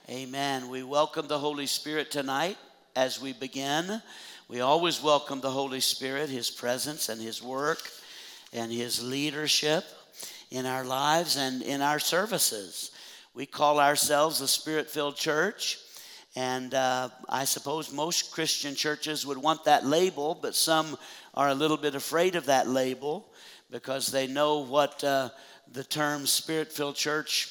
Amen. We welcome the Holy Spirit tonight as we begin. We always welcome the Holy Spirit, His presence and His work and His leadership in our lives and in our services. We call ourselves a Spirit-filled church, and I suppose most Christian churches would want that label, but some are a little bit afraid of that label because they know what the term Spirit-filled church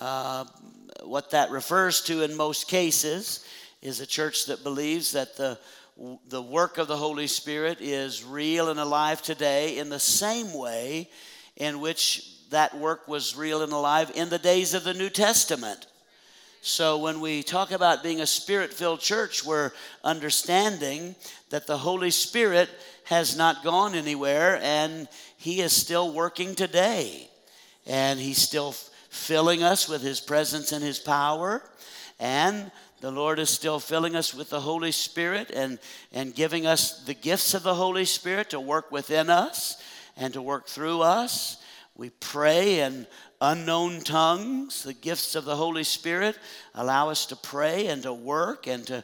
what that refers to in most cases is a church that believes that the work of the Holy Spirit is real and alive today in the same way in which that work was real and alive in the days of the New Testament. So when we talk about being a Spirit-filled church, we're understanding that the Holy Spirit has not gone anywhere and He is still working today. And He's still filling us with His presence and His power, and the Lord is still filling us with the Holy Spirit and giving us the gifts of the Holy Spirit to work within us and to work through us. We pray in unknown tongues. The gifts of the Holy Spirit allow us to pray and to work and to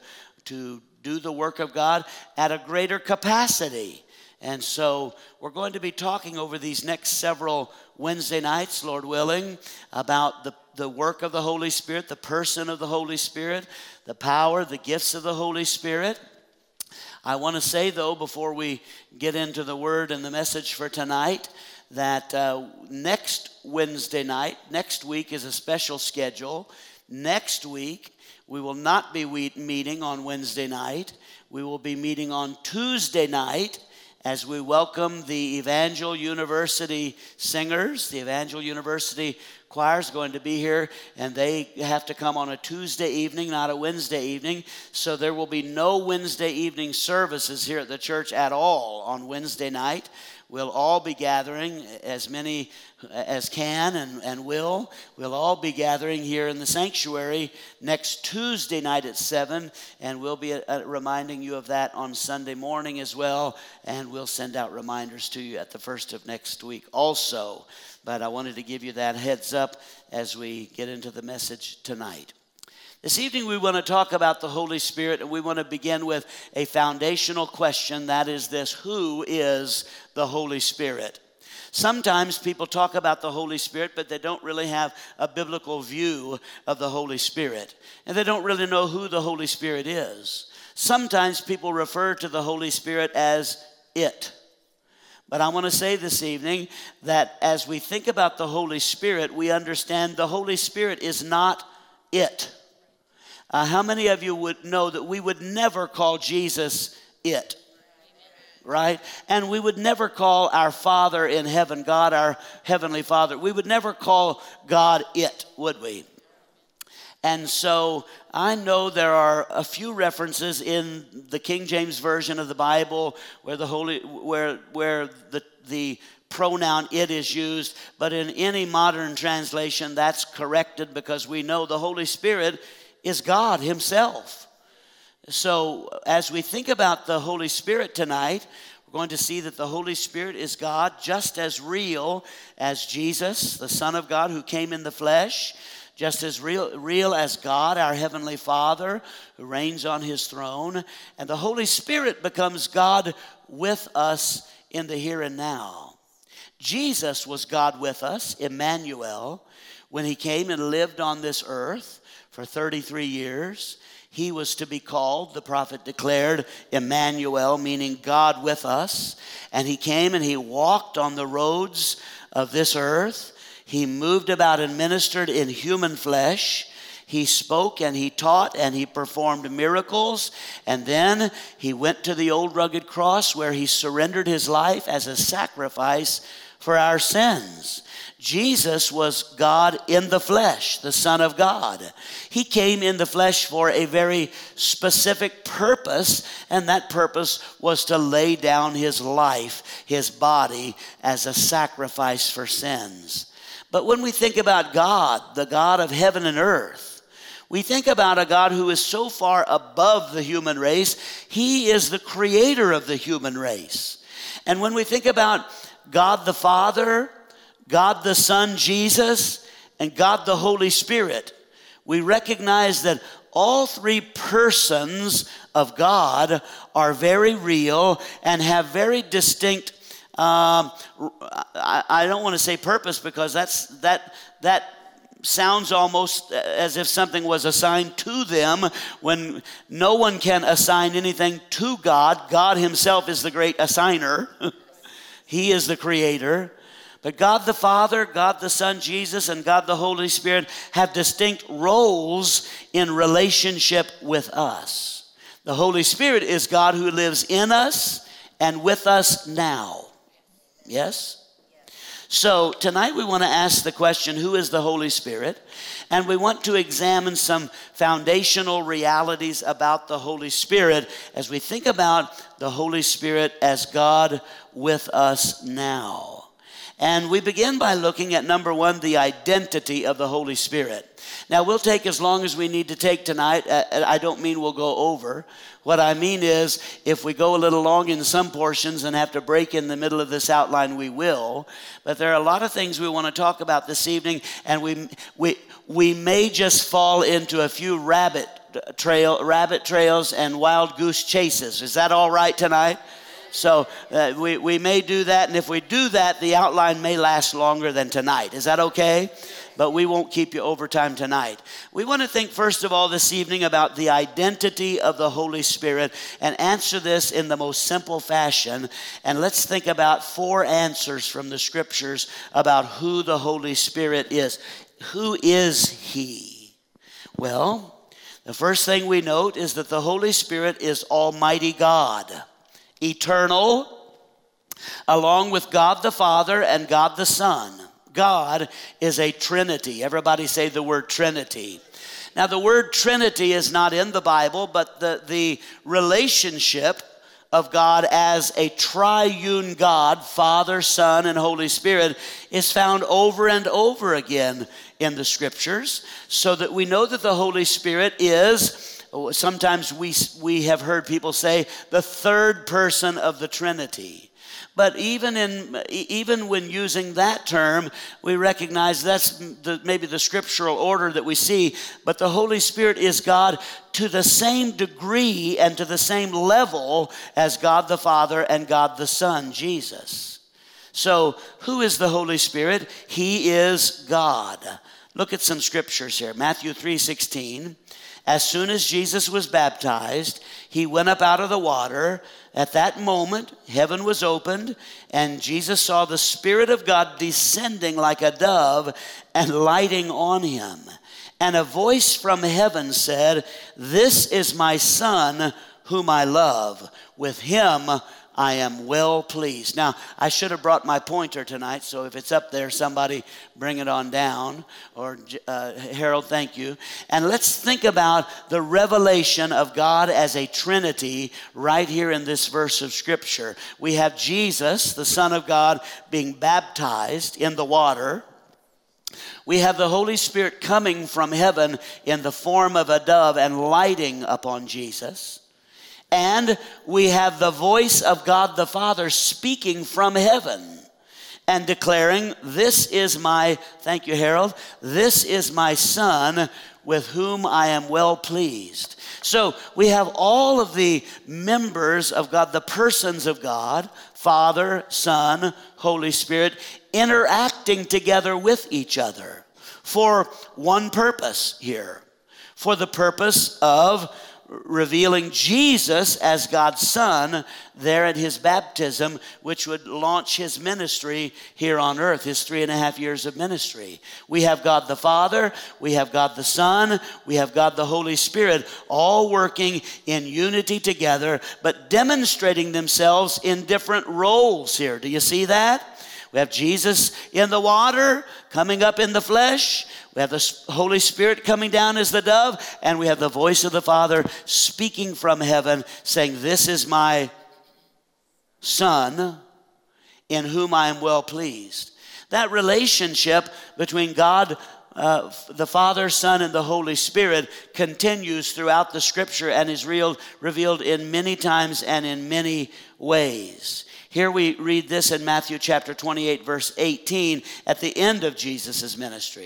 do the work of God at a greater capacity. And so we're going to be talking over these next several Wednesday nights, Lord willing, about the work of the Holy Spirit, the person of the Holy Spirit, the power, the gifts of the Holy Spirit. I want to say, though, before we get into the word and the message for tonight, that next Wednesday night, next week is a special schedule. Next week, we will not be meeting on Wednesday night. We will be meeting on Tuesday night, as we welcome the Evangel University singers. The Evangel University choir is going to be here, and they have to come on a Tuesday evening, not a Wednesday evening. So there will be no Wednesday evening services here at the church at all on Wednesday night. We'll all be gathering, as many as can and will. We'll all be gathering here in the sanctuary next Tuesday night at 7, and we'll be reminding you of that on Sunday morning as well, and we'll send out reminders to you at the first of next week also. But I wanted to give you that heads up as we get into the message tonight. This evening we want to talk about the Holy Spirit, and we want to begin with a foundational question. That is this: who is the Holy Spirit? Sometimes people talk about the Holy Spirit, but they don't really have a biblical view of the Holy Spirit. And they don't really know who the Holy Spirit is. Sometimes people refer to the Holy Spirit as it. But I want to say this evening that as we think about the Holy Spirit, we understand the Holy Spirit is not it. How many of you would know that we would never call Jesus it? Right? And we would never call our Father in heaven, God, our Heavenly Father, we would never call God it, would we? And so I know there are a few references in the King James Version of the Bible where the pronoun it is used, but in any modern translation that's corrected because we know the Holy Spirit is God Himself. So as we think about the Holy Spirit tonight, we're going to see that the Holy Spirit is God, just as real as Jesus, the Son of God who came in the flesh, just as real as God, our Heavenly Father, who reigns on His throne. And the Holy Spirit becomes God with us in the here and now. Jesus was God with us, Emmanuel, when He came and lived on this earth for 33 years. He was to be called, the prophet declared, Emmanuel, meaning God with us. And He came and He walked on the roads of this earth. He moved about and ministered in human flesh. He spoke and He taught and He performed miracles. And then He went to the old rugged cross where He surrendered His life as a sacrifice for our sins. Jesus was God in the flesh, the Son of God. He came in the flesh for a very specific purpose, and that purpose was to lay down His life, His body, as a sacrifice for sins. But when we think about God, the God of heaven and earth, we think about a God who is so far above the human race. He is the creator of the human race. And when we think about God the Father, God the Son, Jesus, and God the Holy Spirit, we recognize that all three persons of God are very real and have very distinct, I don't want to say purpose, because that sounds almost as if something was assigned to them, when no one can assign anything to God. God himself is the great assigner. He is the creator. But God the Father, God the Son, Jesus, and God the Holy Spirit have distinct roles in relationship with us. The Holy Spirit is God who lives in us and with us now. Yes? So tonight we want to ask the question, who is the Holy Spirit? And we want to examine some foundational realities about the Holy Spirit as we think about the Holy Spirit as God with us now. And we begin by looking at, number one, the identity of the Holy Spirit. Now, we'll take as long as we need to take tonight. I don't mean we'll go over. What I mean is, if we go a little long in some portions and have to break in the middle of this outline, we will. But there are a lot of things we want to talk about this evening, and we may just fall into a few rabbit trails and wild goose chases. Is that all right tonight? So we may do that, and if we do that, the outline may last longer than tonight. Is that okay? But we won't keep you overtime tonight. We want to think, first of all, this evening about the identity of the Holy Spirit and answer this in the most simple fashion. And let's think about 4 answers from the Scriptures about who the Holy Spirit is. Who is He? Well, the first thing we note is that the Holy Spirit is Almighty God, eternal, along with God the Father and God the Son. God is a Trinity. Everybody say the word Trinity. Now, the word Trinity is not in the Bible, but the relationship of God as a triune God, Father, Son, and Holy Spirit, is found over and over again in the Scriptures, so that we know that the Holy Spirit is, sometimes we have heard people say, the third person of the Trinity. But even when using that term, we recognize that's maybe the scriptural order that we see. But the Holy Spirit is God to the same degree and to the same level as God the Father and God the Son, Jesus. So who is the Holy Spirit? He is God. Look at some scriptures here. Matthew 3:16. As soon as Jesus was baptized, he went up out of the water. At that moment, heaven was opened, and Jesus saw the Spirit of God descending like a dove and lighting on him. And a voice from heaven said, "This is my Son, whom I love. With him I am well pleased." Now, I should have brought my pointer tonight, so if it's up there, somebody bring it on down. Or Harold, thank you. And let's think about the revelation of God as a Trinity right here in this verse of Scripture. We have Jesus, the Son of God, being baptized in the water. We have the Holy Spirit coming from heaven in the form of a dove and lighting upon Jesus. And we have the voice of God the Father speaking from heaven and declaring, "This is my," thank you, Harold, "this is my Son with whom I am well pleased." So we have all of the members of God, the persons of God, Father, Son, Holy Spirit, interacting together with each other for one purpose here, for the purpose of revealing Jesus as God's Son there at his baptism, which would launch his ministry here on earth, his 3.5 years of ministry. We have God the Father, we have God the Son, we have God the Holy Spirit, all working in unity together, but demonstrating themselves in different roles here. Do you see that? We have Jesus in the water, coming up in the flesh. We have the Holy Spirit coming down as the dove, and we have the voice of the Father speaking from heaven, saying, "This is my Son, in whom I am well pleased." That relationship between God, the Father, Son, and the Holy Spirit continues throughout the Scripture and is revealed in many times and in many ways. Here we read this in Matthew chapter 28, verse 18, at the end of Jesus' ministry.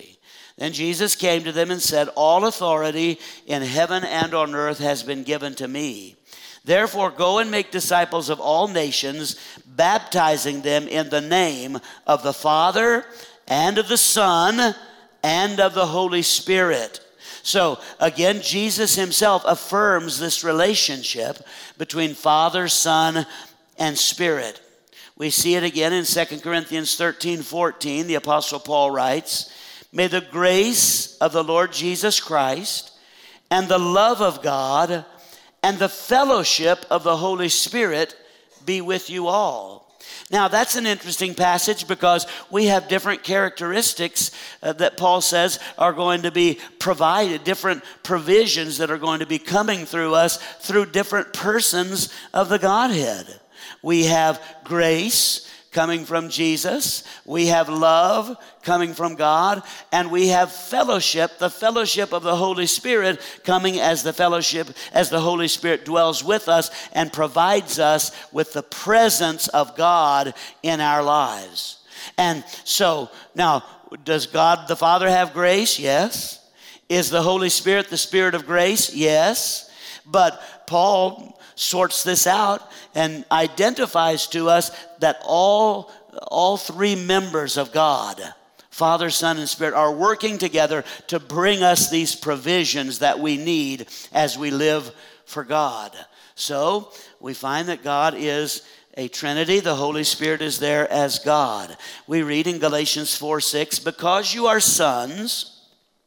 Then Jesus came to them and said, all authority in heaven and on earth has been given to me. Therefore, go and make disciples of all nations, baptizing them in the name of the Father and of the Son and of the Holy Spirit. So, again, Jesus himself affirms this relationship between Father, Son, and Spirit. We see it again in 2 Corinthians 13:14. The Apostle Paul writes, may the grace of the Lord Jesus Christ and the love of God and the fellowship of the Holy Spirit be with you all. Now, that's an interesting passage because we have different characteristics that Paul says are going to be provided, different provisions that are going to be coming through us through different persons of the Godhead. We have grace coming from Jesus, we have love coming from God, and we have fellowship, the fellowship of the Holy Spirit coming as the fellowship, as the Holy Spirit dwells with us and provides us with the presence of God in our lives. And so, now, does God the Father have grace? Yes. Is the Holy Spirit the Spirit of grace? Yes. But Paul sorts this out and identifies to us that all three members of God, Father, Son, and Spirit, are working together to bring us these provisions that we need as we live for God. So we find that God is a Trinity. The Holy Spirit is there as God. We read in Galatians 4:6, because you are sons,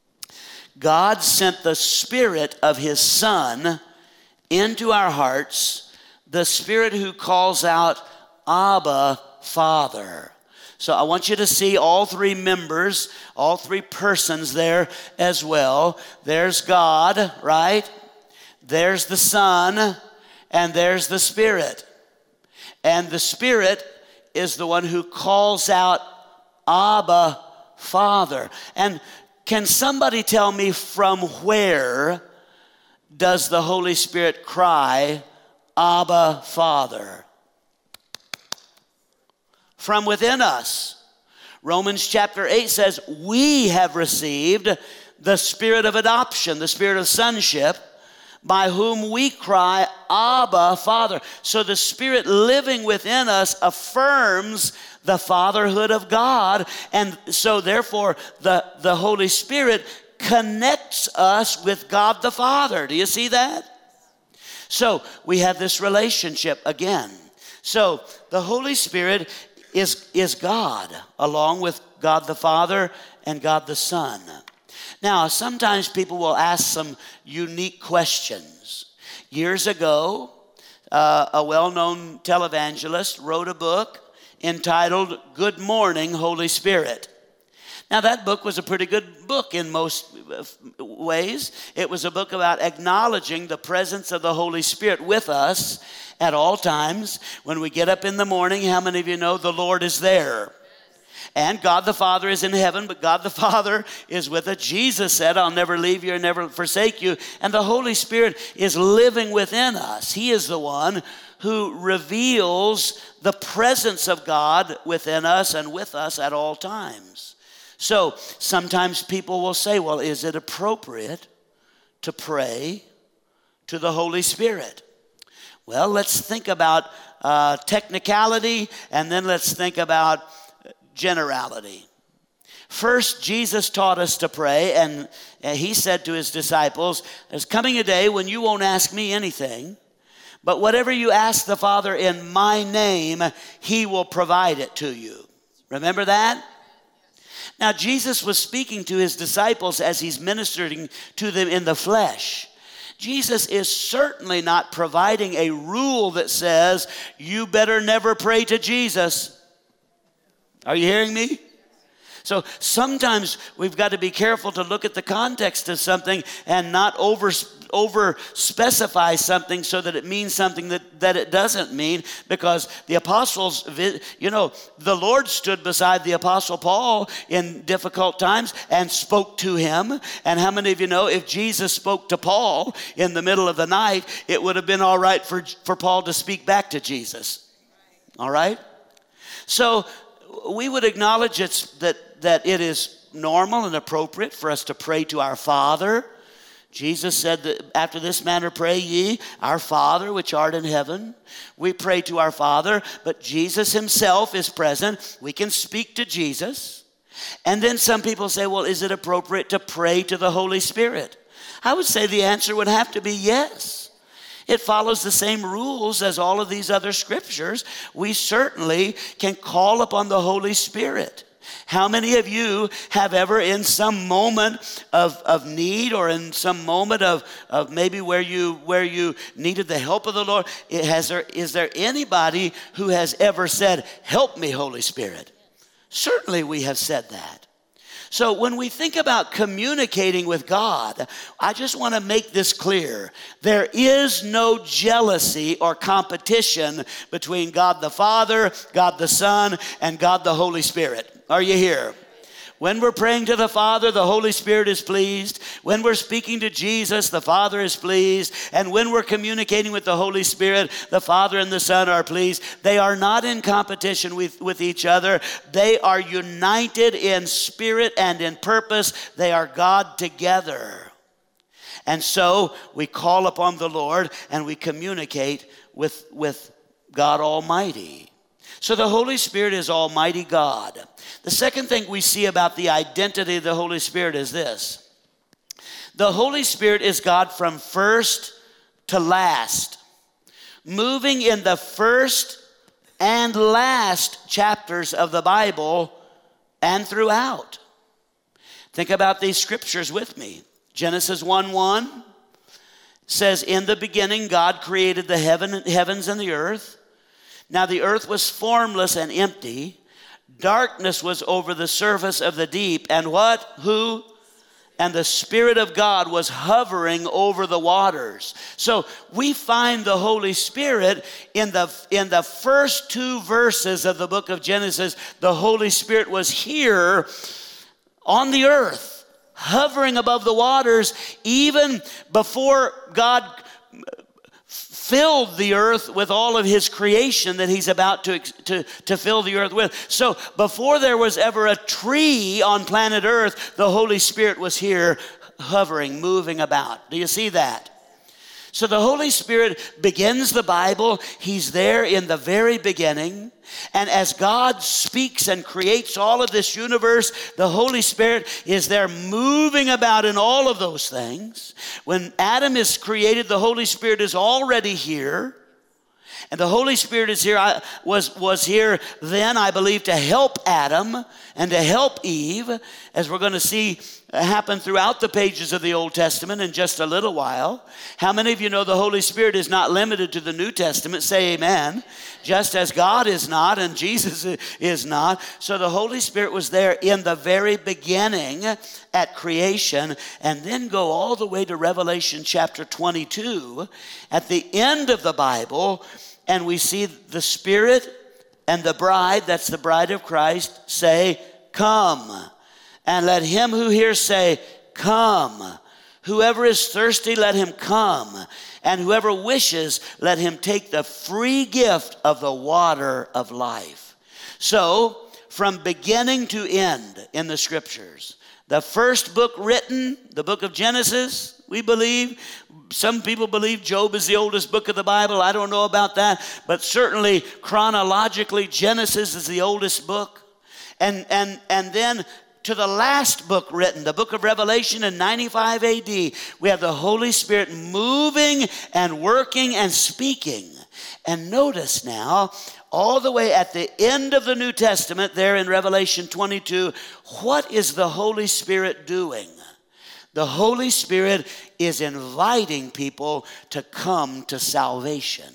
God sent the Spirit of his Son into our hearts, the Spirit who calls out, Abba, Father. So I want you to see all three members, all three persons there as well. There's God, right? There's the Son, and there's the Spirit. And the Spirit is the one who calls out, Abba, Father. And can somebody tell me from where does the Holy Spirit cry, Abba, Father? From within us. Romans chapter 8 says, we have received the Spirit of adoption, the Spirit of sonship, by whom we cry, Abba, Father. So the Spirit living within us affirms the fatherhood of God. And so therefore, the Holy Spirit connects us with God the Father. Do you see that? So we have this relationship again. So the Holy Spirit is God, along with God the Father and God the Son. Now, sometimes people will ask some unique questions. Years ago, a well-known televangelist wrote a book entitled Good Morning, Holy Spirit. Now, that book was a pretty good book in most ways. It was a book about acknowledging the presence of the Holy Spirit with us at all times. When we get up in the morning, how many of you know the Lord is there? And God the Father is in heaven, but God the Father is with us. Jesus said, I'll never leave you or never forsake you. And the Holy Spirit is living within us. He is the one who reveals the presence of God within us and with us at all times. So sometimes people will say, well, is it appropriate to pray to the Holy Spirit? Well, let's think about technicality, and then let's think about generality. First, Jesus taught us to pray, and he said to his disciples, there's coming a day when you won't ask me anything, but whatever you ask the Father in my name, he will provide it to you. Remember that? Now, Jesus was speaking to his disciples as he's ministering to them in the flesh. Jesus is certainly not providing a rule that says, you better never pray to Jesus. Are you hearing me? So sometimes we've got to be careful to look at the context of something and not over specify something so that it means something that it doesn't mean, because the apostles, the Lord stood beside the apostle Paul in difficult times and spoke to him. And how many of you know if Jesus spoke to Paul in the middle of the night, it would have been all right for Paul to speak back to Jesus? All right? So we would acknowledge that it is normal and appropriate for us to pray to our Father. Jesus said that after this manner pray ye, our Father which art in heaven. We pray to our Father, but Jesus himself is present. We can speak to Jesus. And then some people say, well, is it appropriate to pray to the Holy Spirit? I would say the answer would have to be yes. It follows the same rules as all of these other scriptures. We certainly can call upon the Holy Spirit. How many of you have ever in some moment of need or in some moment of maybe where you needed the help of the Lord, is there anybody who has ever said, help me, Holy Spirit? Certainly we have said that. So when we think about communicating with God, I just want to make this clear. There is no jealousy or competition between God the Father, God the Son, and God the Holy Spirit. Are you here? When we're praying to the Father, the Holy Spirit is pleased. When we're speaking to Jesus, the Father is pleased. And when we're communicating with the Holy Spirit, the Father and the Son are pleased. They are not in competition with each other. They are united in spirit and in purpose. They are God together. And so we call upon the Lord and we communicate with God Almighty. So the Holy Spirit is Almighty God. The second thing we see about the identity of the Holy Spirit is this. The Holy Spirit is God from first to last, moving in the first and last chapters of the Bible and throughout. Think about these scriptures with me. Genesis 1:1 says, in the beginning God created the heavens and the earth. Now the earth was formless and empty. Darkness was over the surface of the deep. And what? Who? And the Spirit of God was hovering over the waters. So we find the Holy Spirit in the first two verses of the book of Genesis. The Holy Spirit was here on the earth, hovering above the waters, even before God filled the earth with all of his creation that he's about to fill the earth with. So before there was ever a tree on planet earth, the Holy Spirit was here hovering, moving about. Do you see that? So the Holy Spirit begins the Bible. He's there in the very beginning. And as God speaks and creates all of this universe, the Holy Spirit is there moving about in all of those things. When Adam is created, the Holy Spirit is already here. And the Holy Spirit is here, was here then, I believe, to help Adam and to help Eve, as we're going to see happen throughout the pages of the Old Testament in just a little while. How many of you know the Holy Spirit is not limited to the New Testament? Say amen. Just as God is not and Jesus is not. So the Holy Spirit was there in the very beginning at creation, and then go all the way to Revelation chapter 22 at the end of the Bible, and we see the Spirit and the bride, that's the bride of Christ, say, come. And let him who hears say, come. Whoever is thirsty, let him come. And whoever wishes, let him take the free gift of the water of life. So, from beginning to end in the scriptures, the first book written, the book of Genesis, we believe. Some people believe Job is the oldest book of the Bible. I don't know about that. But certainly, chronologically, Genesis is the oldest book. And then to the last book written, the book of Revelation in 95 AD, we have the Holy Spirit moving and working and speaking. And notice now, all the way at the end of the New Testament, there in Revelation 22, what is the Holy Spirit doing? The Holy Spirit is inviting people to come to salvation.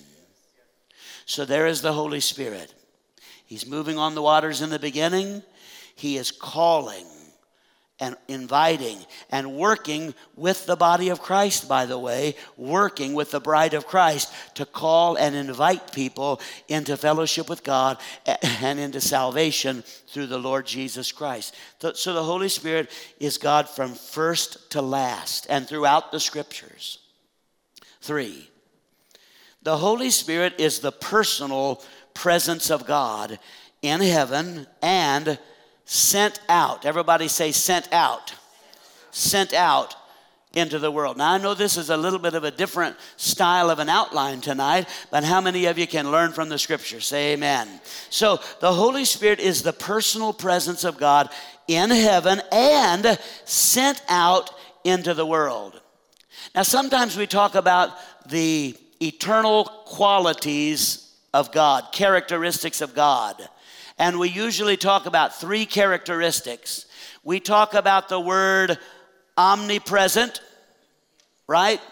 So there is the Holy Spirit. He's moving on the waters in the beginning. He is calling and inviting and working with the body of Christ, by the way, working with the bride of Christ to call and invite people into fellowship with God and into salvation through the Lord Jesus Christ. So the Holy Spirit is God from first to last and throughout the scriptures. 3, the Holy Spirit is the personal presence of God in heaven and Sent out. Everybody say sent out. Sent out into the world. Now I know this is a little bit of a different style of an outline tonight, but how many of you can learn from the scripture? Say amen. So the Holy Spirit is the personal presence of God in heaven and sent out into the world. Now sometimes we talk about the eternal qualities of God, characteristics of God. And we usually talk about three characteristics. We talk about the word omnipresent, right?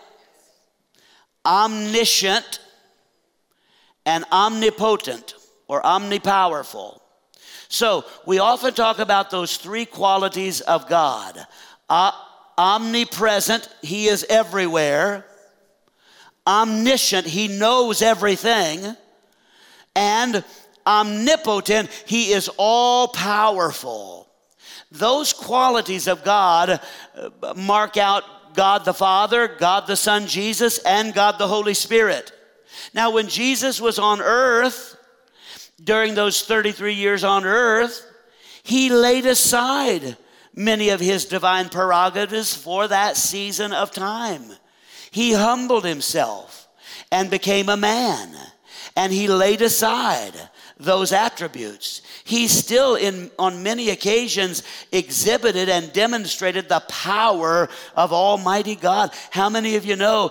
Omniscient and omnipotent or omnipowerful. So we often talk about those three qualities of God. Omnipresent, he is everywhere. Omniscient, he knows everything. And omnipotent, he is all powerful. Those qualities of God mark out God the Father, God the Son Jesus, and God the Holy Spirit. Now when Jesus was on earth, during those 33 years on earth, he laid aside many of his divine prerogatives for that season of time. He humbled himself and became a man, and he laid aside those attributes. He still, on many occasions, exhibited and demonstrated the power of Almighty God. How many of you know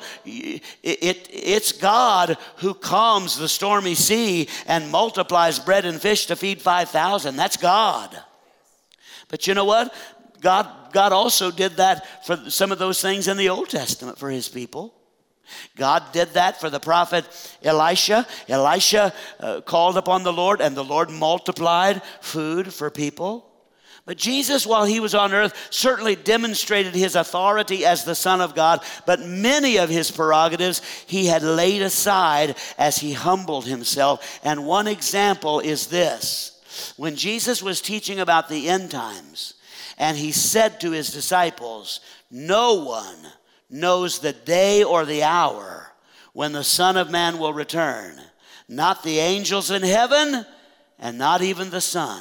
it's God who calms the stormy sea and multiplies bread and fish to feed 5,000? That's God. But you know what? God also did that for some of those things in the Old Testament for his people. God did that for the prophet Elisha. Elisha called upon the Lord, and the Lord multiplied food for people. But Jesus, while he was on earth, certainly demonstrated his authority as the Son of God, but many of his prerogatives he had laid aside as he humbled himself. And one example is this. When Jesus was teaching about the end times, and he said to his disciples, "No one knows the day or the hour when the Son of Man will return. Not the angels in heaven, and not even the Son."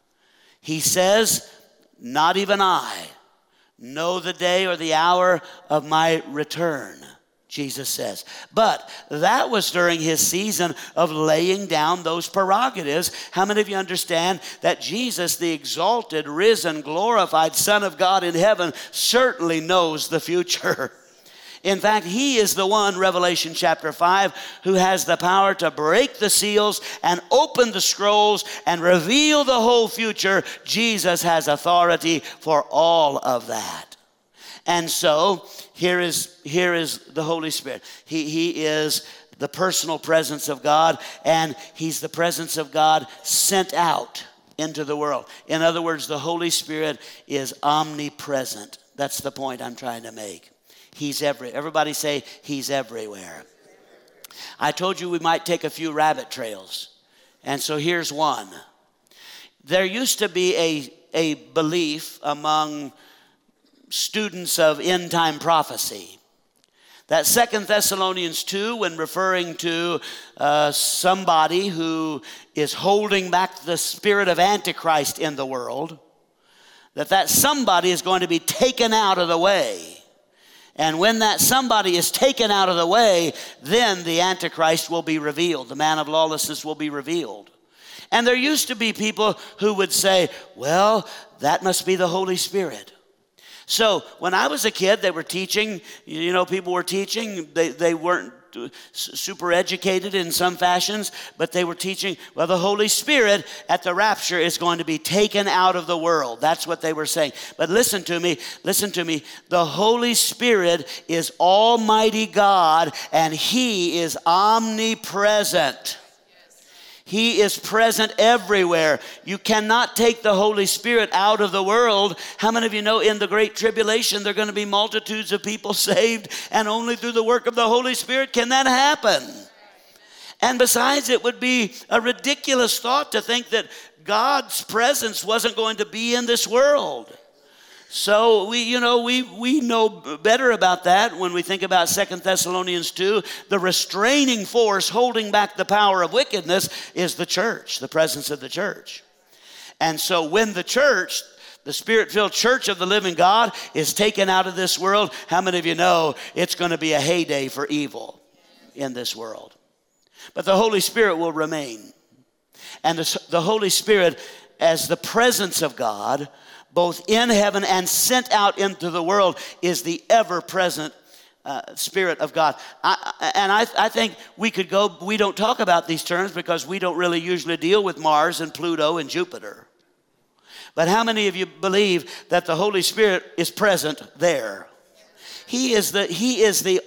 He says, "Not even I know the day or the hour of my return," Jesus says. But that was during his season of laying down those prerogatives. How many of you understand that Jesus, the exalted, risen, glorified Son of God in heaven, certainly knows the future? In fact, he is the one, Revelation chapter 5, who has the power to break the seals and open the scrolls and reveal the whole future. Jesus has authority for all of that. And so here is the Holy Spirit. He is the personal presence of God, and he's the presence of God sent out into the world. In other words, the Holy Spirit is omnipresent. That's the point I'm trying to make. He's everybody say he's everywhere. I told you we might take a few rabbit trails. And so here's one. There used to be a belief among students of end time prophecy that 2 Thessalonians 2, when referring to somebody who is holding back the spirit of Antichrist in the world, that somebody is going to be taken out of the way. And when that somebody is taken out of the way, then the Antichrist will be revealed. The man of lawlessness will be revealed. And there used to be people who would say, well, that must be the Holy Spirit. So when I was a kid, they were teaching, people were teaching. They weren't super educated in some fashions, but they were teaching, well, the Holy Spirit at the rapture is going to be taken out of the world. That's what they were saying. But listen to me. The Holy Spirit is Almighty God, and he is omnipresent. He is present everywhere. You cannot take the Holy Spirit out of the world. How many of you know in the Great Tribulation there are going to be multitudes of people saved, and only through the work of the Holy Spirit can that happen? And besides, it would be a ridiculous thought to think that God's presence wasn't going to be in this world. So we know better about that when we think about 2 Thessalonians 2. The restraining force holding back the power of wickedness is the church, the presence of the church. And so when the church, the Spirit-filled church of the living God, is taken out of this world, how many of you know it's going to be a heyday for evil in this world? But the Holy Spirit will remain. And the Holy Spirit, as the presence of God, both in heaven and sent out into the world, is the ever-present Spirit of God. I think we could go, we don't talk about these terms because we don't really usually deal with Mars and Pluto and Jupiter. But how many of you believe that the Holy Spirit is present there? He is the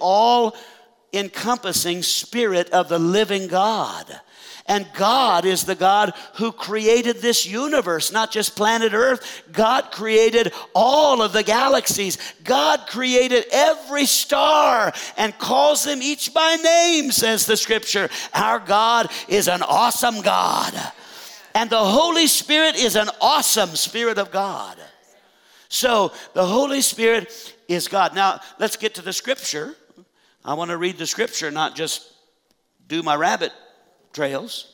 all-encompassing Spirit of the living God. And God is the God who created this universe, not just planet Earth. God created all of the galaxies. God created every star and calls them each by name, says the Scripture. Our God is an awesome God. And the Holy Spirit is an awesome Spirit of God. So the Holy Spirit is God. Now, let's get to the Scripture. I want to read the Scripture, not just do my rabbit trails.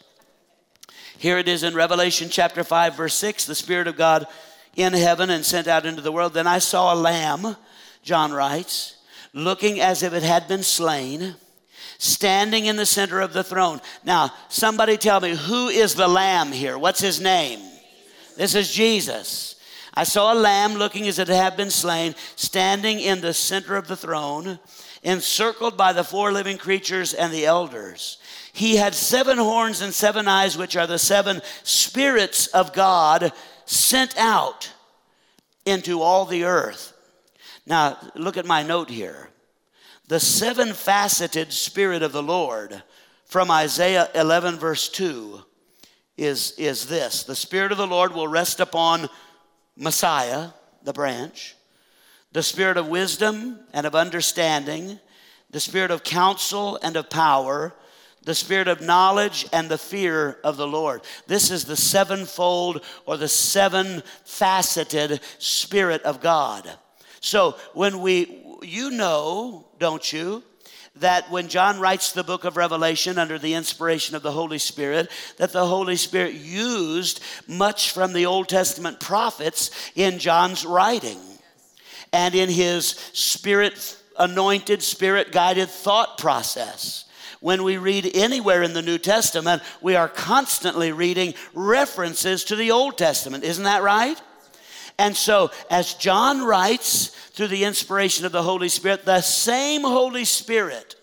Here it is in Revelation chapter 5, verse 6, the Spirit of God in heaven and sent out into the world. Then I saw a lamb, John writes, looking as if it had been slain, standing in the center of the throne. Now, somebody tell me, who is the lamb here? What's his name? This is Jesus. I saw a lamb looking as it had been slain, standing in the center of the throne, encircled by the 4 living creatures and the elders. He had 7 horns and 7 eyes, which are the 7 spirits of God sent out into all the earth. Now, look at my note here. The 7-faceted Spirit of the Lord from Isaiah 11, verse 2 is this. The Spirit of the Lord will rest upon Messiah, the branch, the Spirit of wisdom and of understanding, the Spirit of counsel and of power, the Spirit of knowledge and the fear of the Lord. This is the 7-fold or the 7-faceted Spirit of God. So when you know, don't you, that when John writes the book of Revelation under the inspiration of the Holy Spirit, that the Holy Spirit used much from the Old Testament prophets in John's writing and in his Spirit-anointed, Spirit-guided thought process. When we read anywhere in the New Testament, we are constantly reading references to the Old Testament. Isn't that right? And so, as John writes through the inspiration of the Holy Spirit, the same Holy Spirit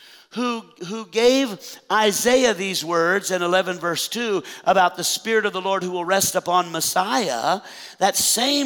who gave Isaiah these words in 11 verse 2 about the Spirit of the Lord who will rest upon Messiah, that same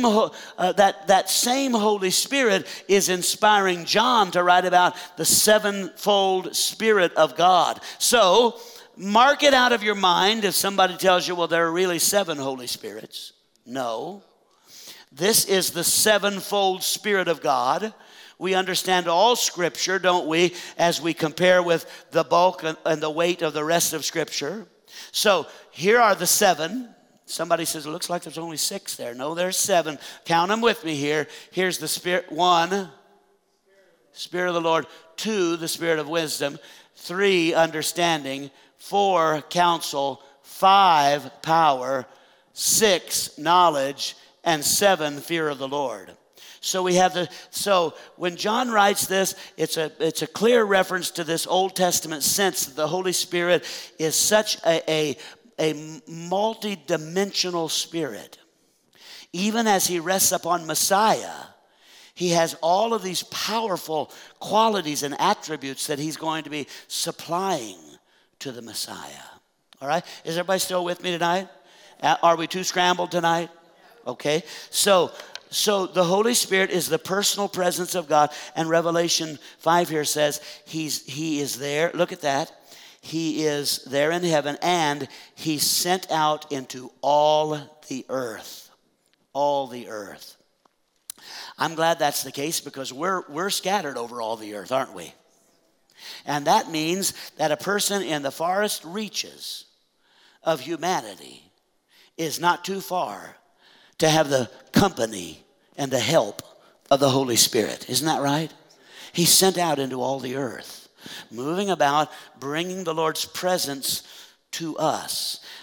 Holy Spirit is inspiring John to write about the 7-fold Spirit of God. So, mark it out of your mind if somebody tells you, well, there are really 7 Holy Spirits. No. This is the 7-fold Spirit of God. We understand all Scripture, don't we, as we compare with the bulk and the weight of the rest of Scripture. So here are the 7. Somebody says, it looks like there's only 6 there. No, there's 7. Count them with me here. Here's the Spirit. 1, Spirit of the Lord. 2, the Spirit of wisdom. 3, understanding. 4, counsel. 5, power. 6, knowledge. And 7, fear of the Lord. So we have so when John writes this, it's a clear reference to this Old Testament sense that the Holy Spirit is such a multi-dimensional spirit. Even as he rests upon Messiah, he has all of these powerful qualities and attributes that he's going to be supplying to the Messiah. All right? Is everybody still with me tonight? Are we too scrambled tonight? Okay. So the Holy Spirit is the personal presence of God. And Revelation 5 here says he is there. Look at that. He is there in heaven, and he's sent out into all the earth. All the earth. I'm glad that's the case because we're scattered over all the earth, aren't we? And that means that a person in the farthest reaches of humanity is not too far to have the company and the help of the Holy Spirit. Isn't that right? He's sent out into all the earth, moving about, bringing the Lord's presence to us.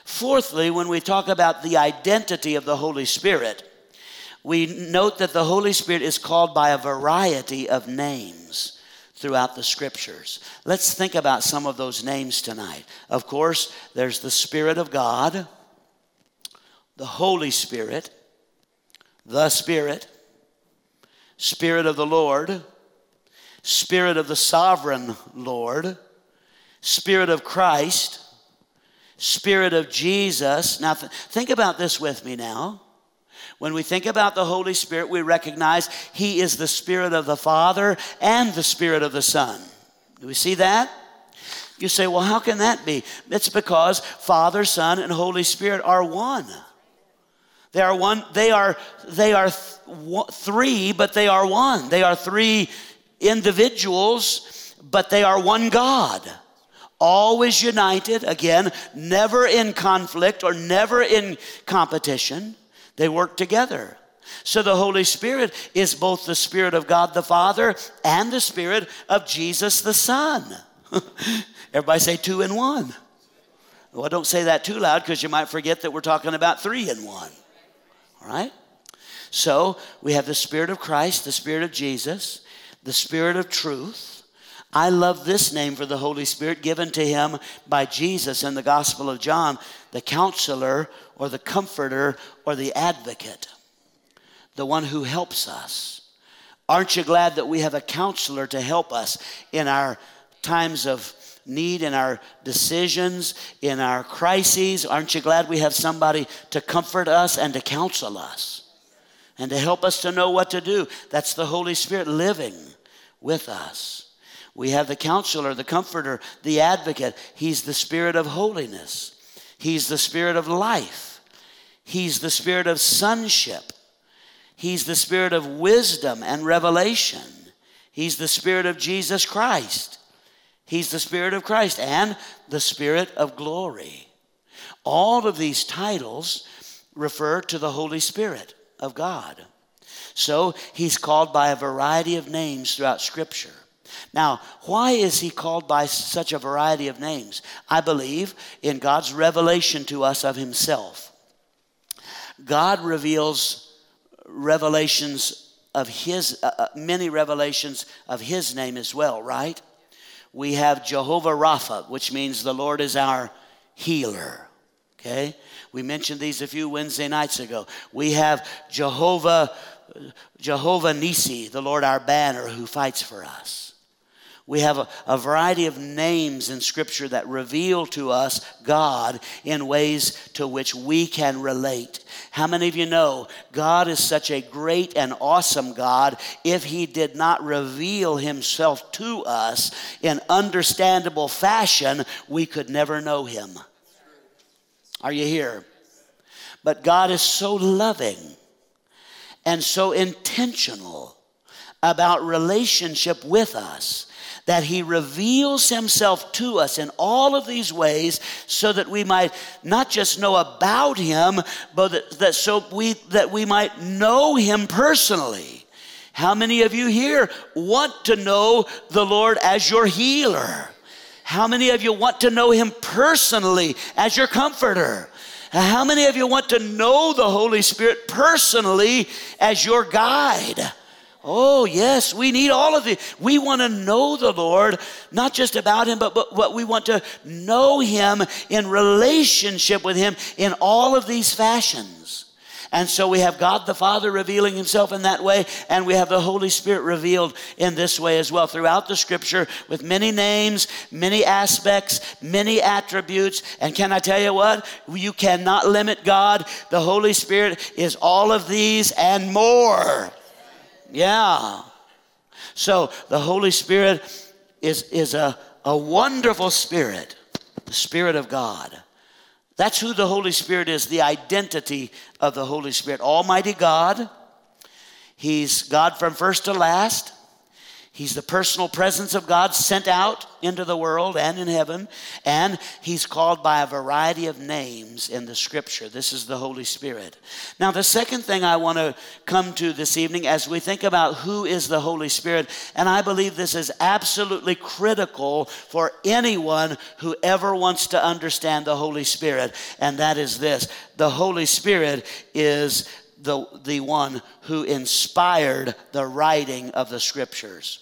Fourthly, when we talk about the identity of the Holy Spirit, we note that the Holy Spirit is called by a variety of names throughout the Scriptures. Let's think about some of those names tonight. Of course, there's the Spirit of God, the Holy Spirit, the Spirit, Spirit of the Lord, Spirit of the Sovereign Lord, Spirit of Christ, Spirit of Jesus. Now, think about this with me now. When we think about the Holy Spirit, we recognize He is the Spirit of the Father and the Spirit of the Son. Do we see that? You say, well, how can that be? It's because Father, Son, and Holy Spirit are one. They are one. They are three, but they are one. They are three individuals, but they are one God. Always united, again, never in conflict or never in competition. They work together. So the Holy Spirit is both the Spirit of God the Father and the Spirit of Jesus the Son. Everybody say 2 in 1. Well, don't say that too loud because you might forget that we're talking about 3 in 1. All right? So we have the Spirit of Christ, the Spirit of Jesus, the Spirit of truth. I love this name for the Holy Spirit given to him by Jesus in the Gospel of John, the Counselor or the Comforter or the Advocate, the one who helps us. Aren't you glad that we have a counselor to help us in our times of need, in our decisions, in our crises? Aren't you glad we have somebody to comfort us and to counsel us and to help us to know what to do? That's the Holy Spirit living with us. We have the Counselor, the Comforter, the Advocate. He's the Spirit of holiness. He's the Spirit of life. He's the Spirit of sonship. He's the Spirit of wisdom and revelation. He's the Spirit of Jesus Christ. He's the Spirit of Christ and the Spirit of glory. All of these titles refer to the Holy Spirit of God. So he's called by a variety of names throughout Scripture. Now, why is he called by such a variety of names? I believe in God's revelation to us of himself. God reveals revelations of his, many revelations of his name as well, right? We have Jehovah Rapha, which means the Lord is our healer, okay? We mentioned these a few Wednesday nights ago. We have Jehovah Nissi, the Lord our banner who fights for us. We have a variety of names in Scripture that reveal to us God in ways to which we can relate. How many of you know God is such a great and awesome God? If he did not reveal himself to us in understandable fashion, we could never know him. Are you here? But God is so loving and so intentional about relationship with us that he reveals himself to us in all of these ways so that we might not just know about him, but that we might know him personally. How many of you here want to know the Lord as your healer? How many of you want to know him personally as your comforter? How many of you want to know the Holy Spirit personally as your guide? Oh, yes, we need all of it. We want to know the Lord, not just about him, but we want to know him in relationship with him in all of these fashions. And so we have God the Father revealing himself in that way, and we have the Holy Spirit revealed in this way as well throughout the Scripture with many names, many aspects, many attributes. And can I tell you what? You cannot limit God. The Holy Spirit is all of these and more. Yeah. So the Holy Spirit is a wonderful spirit, the Spirit of God. That's who the Holy Spirit is, the identity of the Holy Spirit. Almighty God. He's God from first to last. He's the personal presence of God sent out into the world and in heaven. And he's called by a variety of names in the scripture. This is the Holy Spirit. Now, the second thing I want to come to this evening as we think about who is the Holy Spirit, and I believe this is absolutely critical for anyone who ever wants to understand the Holy Spirit, and that is this. The Holy Spirit is the one who inspired the writing of the scriptures.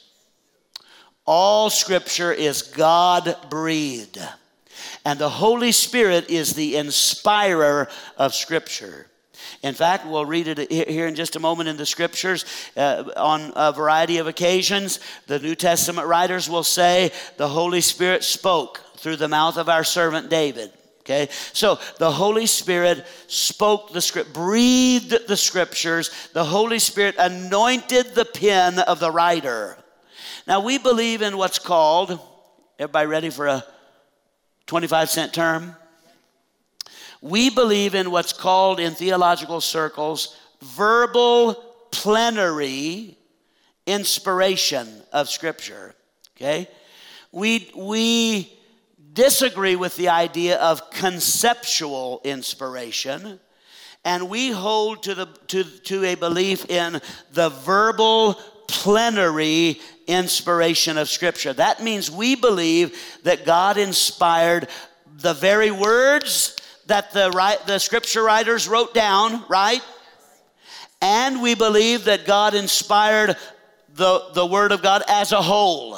All scripture is God-breathed, and the Holy Spirit is the inspirer of scripture. In fact, we'll read it here in just a moment in the scriptures. On a variety of occasions, the New Testament writers will say the Holy Spirit spoke through the mouth of our servant David. Okay, so the Holy Spirit spoke the script, breathed the scriptures. The Holy Spirit anointed the pen of the writer. Now, we believe in what's called, everybody ready for a 25-cent term? We believe in what's called in theological circles verbal plenary inspiration of Scripture. Okay? We disagree with the idea of conceptual inspiration, and we hold to a belief in the verbal plenary inspiration of Scripture. That means we believe that God inspired the very words that the Scripture writers wrote down, right? And we believe that God inspired the Word of God as a whole.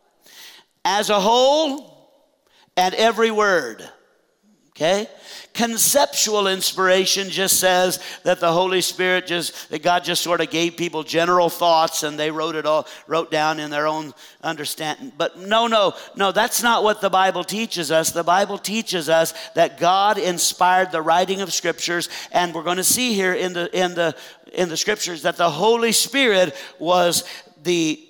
As a whole and every word. Okay? Conceptual inspiration just says that the Holy Spirit that God just sort of gave people general thoughts and they wrote down in their own understanding. But no, that's not what the Bible teaches us. The Bible teaches us that God inspired the writing of scriptures, and we're going to see here in the scriptures that the Holy Spirit was the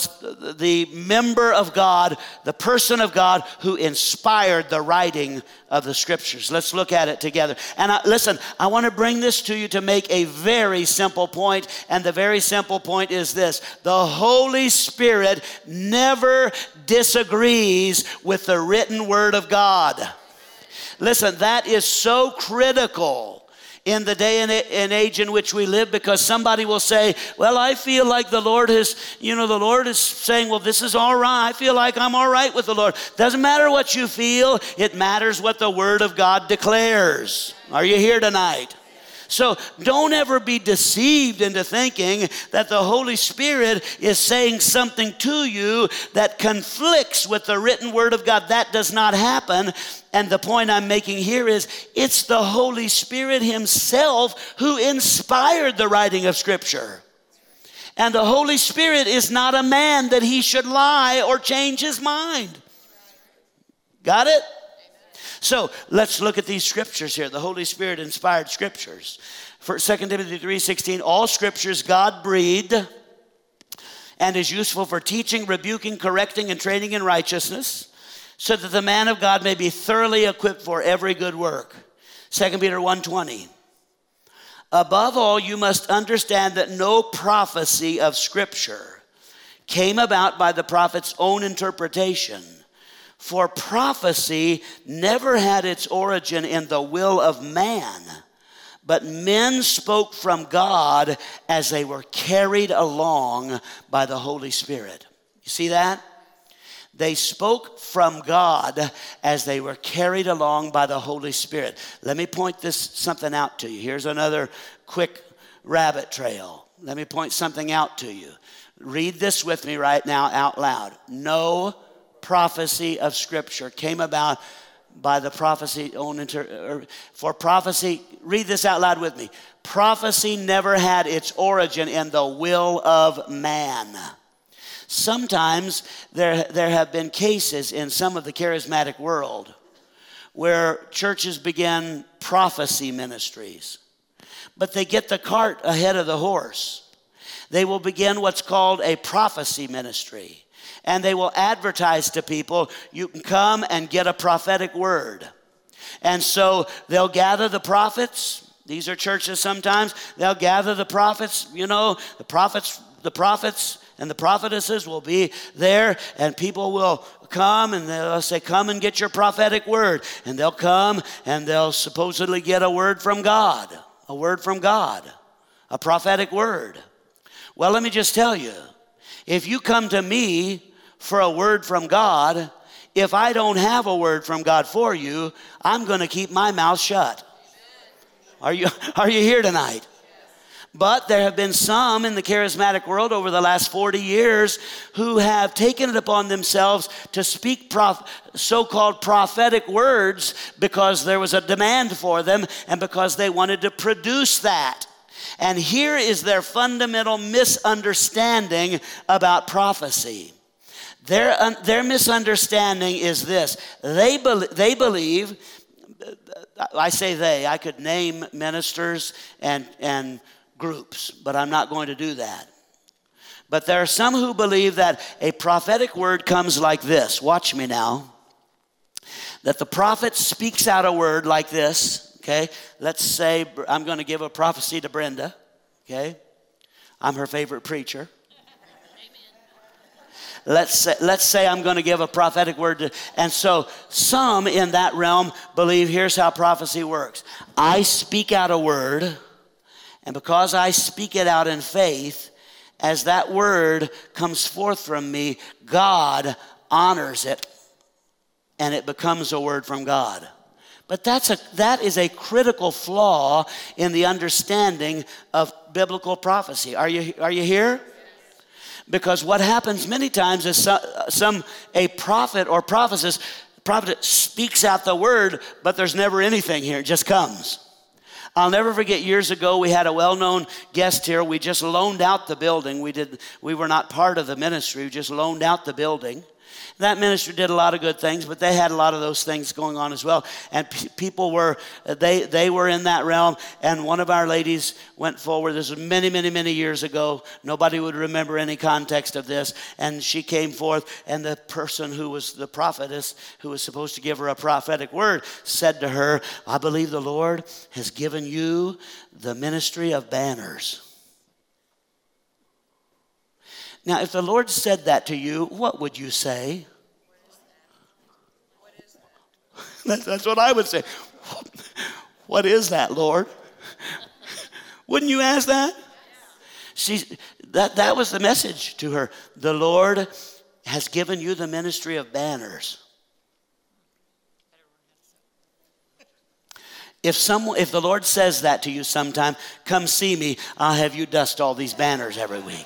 member of God, the person of God who inspired the writing of the scriptures. Let's look at it together. And listen, I want to bring this to you to make a very simple point, and the very simple point is this. The Holy Spirit never disagrees with the written word of God. Listen, that is so critical in the day and age in which we live, because somebody will say, well, I feel like the Lord is saying, well, this is all right. I feel like I'm all right with the Lord. Doesn't matter what you feel. It matters what the Word of God declares. Are you here tonight? So don't ever be deceived into thinking that the Holy Spirit is saying something to you that conflicts with the written word of God. That does not happen. And the point I'm making here is it's the Holy Spirit himself who inspired the writing of Scripture. And the Holy Spirit is not a man that he should lie or change his mind. Got it? So let's look at these scriptures here. The Holy Spirit inspired scriptures. For 2 Timothy 3:16, all scriptures God breathed and is useful for teaching, rebuking, correcting, and training in righteousness, so that the man of God may be thoroughly equipped for every good work. 2 Peter 1:20. Above all, you must understand that no prophecy of Scripture came about by the prophet's own interpretation. For prophecy never had its origin in the will of man, but men spoke from God as they were carried along by the Holy Spirit. You see that? They spoke from God as they were carried along by the Holy Spirit. Let me point something out to you. Here's another quick rabbit trail. Let me point something out to you. Read this with me right now out loud. No prophecy of Scripture came about by the prophecy for prophecy. Read this out loud with me. Prophecy never had its origin in the will of man. Sometimes there have been cases in some of the charismatic world where churches begin prophecy ministries, but they get the cart ahead of the horse. They will begin what's called a prophecy ministry. And they will advertise to people, you can come and get a prophetic word. And so they'll gather the prophets. These are churches sometimes. They'll gather the prophets. You know, the prophets And the prophetesses will be there, and people will come and they'll say, come and get your prophetic word. And they'll come and they'll supposedly get a word from God, a prophetic word. Well, let me just tell you, if you come to me for a word from God, if I don't have a word from God for you, I'm going to keep my mouth shut. Are you here tonight? But there have been some in the charismatic world over the last 40 years who have taken it upon themselves to speak so-called prophetic words because there was a demand for them and because they wanted to produce that. And here is their fundamental misunderstanding about prophecy. Their misunderstanding is this. They believe, I say they, I could name ministers and groups, but I'm not going to do that. But there are some who believe that a prophetic word comes like this. Watch me now. That the prophet speaks out a word like this, okay? Let's say I'm going to give a prophecy to Brenda, okay? I'm her favorite preacher. Let's say I'm going to give a prophetic word. And so some in that realm believe here's how prophecy works. I speak out a word, and because I speak it out in faith, as that word comes forth from me, God honors it, and it becomes a word from God. But that is a critical flaw in the understanding of biblical prophecy. Are you here? Because what happens many times is a prophet or prophet speaks out the word, but there's never anything here. It just comes. I'll never forget years ago, we had a well-known guest here. We just loaned out the building. We were not part of the ministry. We just loaned out the building. That ministry did a lot of good things, but they had a lot of those things going on as well. And people were, they were in that realm. And one of our ladies went forward. This was many, many, many years ago. Nobody would remember any context of this. And she came forth, and the person who was the prophetess, who was supposed to give her a prophetic word, said to her, I believe the Lord has given you the ministry of banners. Now, if the Lord said that to you, what would you say? That's what I would say. What is that, Lord? Wouldn't you ask that? That was the message to her. The Lord has given you the ministry of banners. If the Lord says that to you sometime, come see me. I'll have you dust all these banners every week.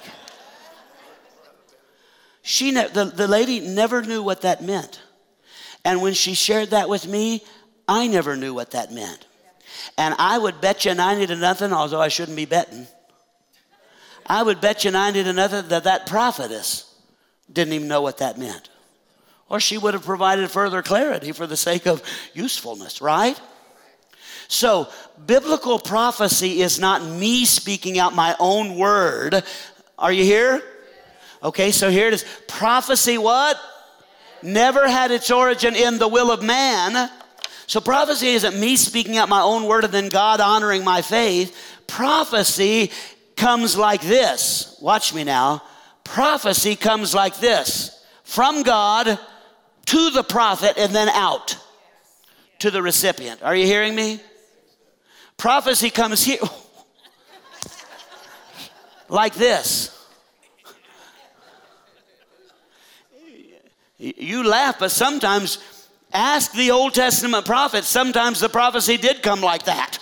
The lady never knew what that meant. And when she shared that with me, I never knew what that meant. And I would bet you 90-0, although I shouldn't be betting. I would bet you 90-0 that prophetess didn't even know what that meant. Or she would have provided further clarity for the sake of usefulness, right? So, biblical prophecy is not me speaking out my own word. Are you here? Okay, so here it is. Prophecy what? Never had its origin in the will of man. So prophecy isn't me speaking out my own word and then God honoring my faith. Prophecy comes like this. Watch me now. Prophecy comes like this. From God to the prophet and then out to the recipient. Are you hearing me? Prophecy comes here like this. You laugh, but sometimes, ask the Old Testament prophets, sometimes the prophecy did come like that.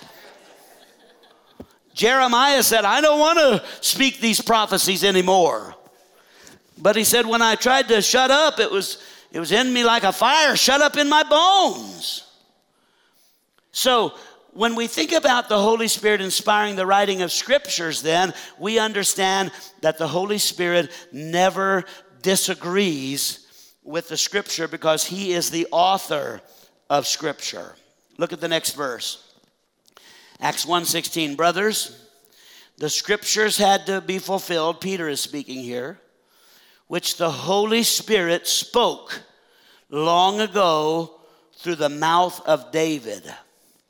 Jeremiah said, I don't want to speak these prophecies anymore. But he said, when I tried to shut up, it was in me like a fire shut up in my bones. So when we think about the Holy Spirit inspiring the writing of scriptures, then we understand that the Holy Spirit never disagrees with the scripture because he is the author of scripture. Look at the next verse. Acts 1:16. Brothers, the scriptures had to be fulfilled. Peter is speaking here, which the Holy Spirit spoke long ago through the mouth of David.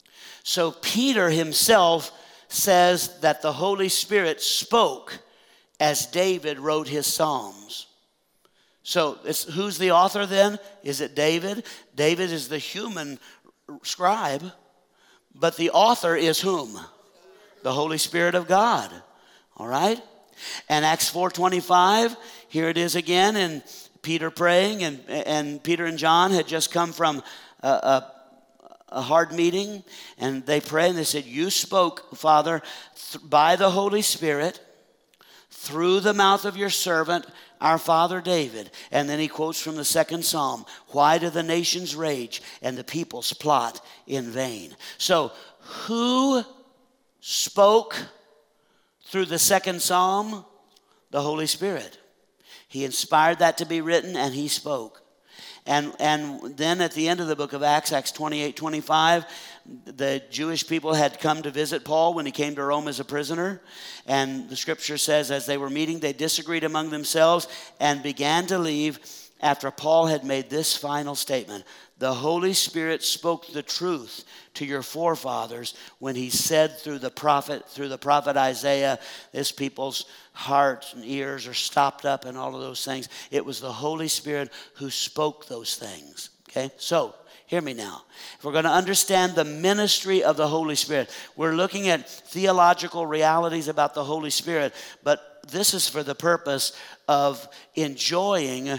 So Peter himself says that the Holy Spirit spoke as David wrote his Psalms. So who's the author then? Is it David? David is the human scribe, but the author is whom? The Holy Spirit of God. All right? And Acts 4:25, here it is again, and Peter praying, and Peter and John had just come from a hard meeting, and they prayed, and they said, you spoke, Father, by the Holy Spirit, through the mouth of your servant, our father David. And then he quotes from the 2nd Psalm, why do the nations rage and the peoples plot in vain? So who spoke through the 2nd Psalm? The Holy Spirit. He inspired that to be written, and he spoke. And then at the end of the book of Acts, Acts 28:25, the Jewish people had come to visit Paul when he came to Rome as a prisoner. And the scripture says, as they were meeting, they disagreed among themselves and began to leave after Paul had made this final statement. The Holy Spirit spoke the truth to your forefathers when he said through the prophet Isaiah, this people's hearts and ears are stopped up and all of those things. It was the Holy Spirit who spoke those things. Okay, so hear me now. If we're going to understand the ministry of the Holy Spirit, we're looking at theological realities about the Holy Spirit, but this is for the purpose of enjoying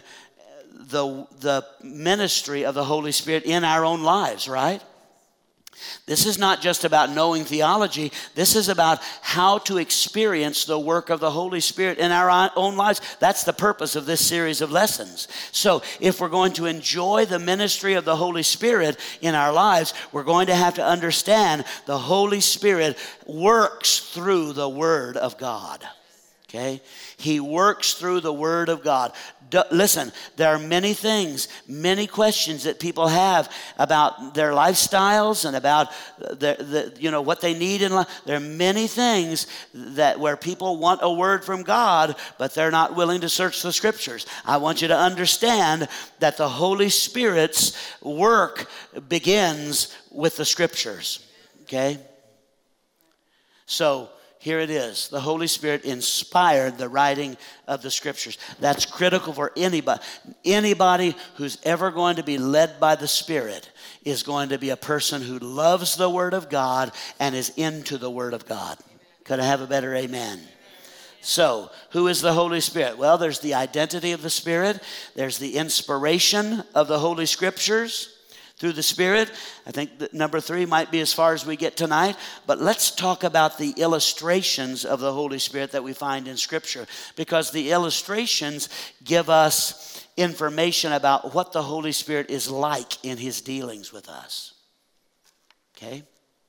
the ministry of the Holy Spirit in our own lives, right? This is not just about knowing theology. This is about how to experience the work of the Holy Spirit in our own lives. That's the purpose of this series of lessons. So if we're going to enjoy the ministry of the Holy Spirit in our lives, we're going to have to understand the Holy Spirit works through the Word of God. Okay? He works through the Word of God. Listen, there are many things, many questions that people have about their lifestyles and about what they need in life. There are many things where people want a word from God, but they're not willing to search the Scriptures. I want you to understand that the Holy Spirit's work begins with the Scriptures. Okay? So here it is. The Holy Spirit inspired the writing of the Scriptures. That's critical for anybody. Anybody who's ever going to be led by the Spirit is going to be a person who loves the Word of God and is into the Word of God. Could I have a better amen? So, who is the Holy Spirit? Well, there's the identity of the Spirit. There's the inspiration of the Holy Scriptures through the Spirit. I think that number 3 might be as far as we get tonight. But let's talk about the illustrations of the Holy Spirit that we find in Scripture. Because the illustrations give us information about what the Holy Spirit is like in His dealings with us. Okay?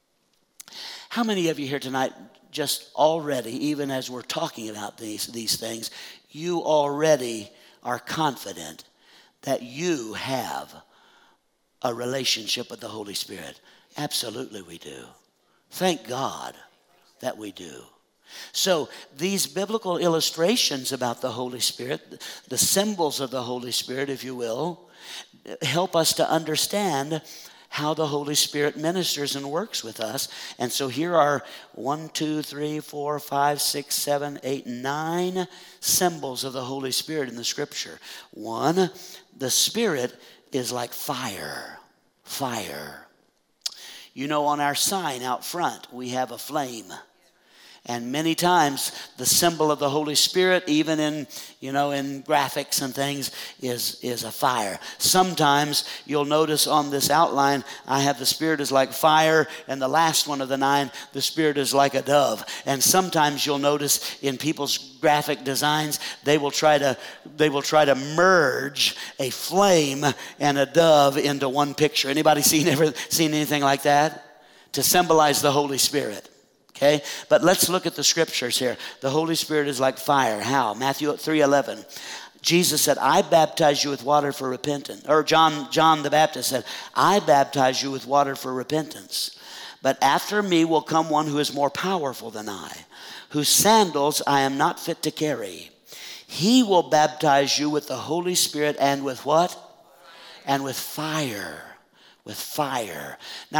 How many of you here tonight, just already, even as we're talking about these things, you already are confident that you have a relationship with the Holy Spirit? Absolutely we do. Thank God that we do. So these biblical illustrations about the Holy Spirit, the symbols of the Holy Spirit, if you will, help us to understand how the Holy Spirit ministers and works with us. And so here are 1, 2, 3, 4, 5, 6, 7, 8, 9 symbols of the Holy Spirit in the Scripture. 1, the Spirit is like fire. Fire. You know, on our sign out front, we have a flame. And many times the symbol of the Holy Spirit, even in graphics and things, is a fire. Sometimes you'll notice on this outline, I have the Spirit is like fire, and the last one of the 9, the Spirit is like a dove. And sometimes you'll notice in people's graphic designs, they will try to merge a flame and a dove into one picture. Anybody ever seen anything like that? To symbolize the Holy Spirit. Okay, but let's look at the Scriptures here. The Holy Spirit is like fire. How? Matthew 3:11. Jesus said, I baptize you with water for repentance. Or John the Baptist said, I baptize you with water for repentance. But after me will come one who is more powerful than I, whose sandals I am not fit to carry. He will baptize you with the Holy Spirit and with what? And with fire. With fire. Now,